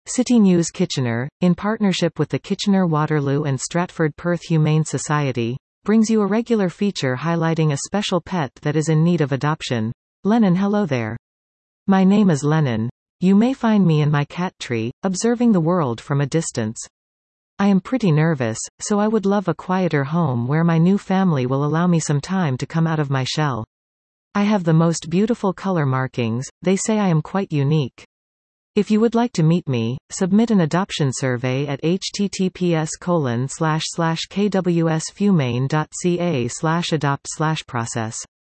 City News Kitchener, in partnership with the Kitchener-Waterloo and Stratford Perth Humane Society, brings you a regular feature highlighting a special pet that is in need of adoption. Lennon. Hello there. My name is Lennon. You may find me in my cat tree, observing the world from a distance. I am pretty nervous, so I would love a quieter home where my new family will allow me some time to come out of my shell. I have the most beautiful color markings, they say I am quite unique. If you would like to meet me, submit an adoption survey at https://kwsfhumane.ca/adopt/process.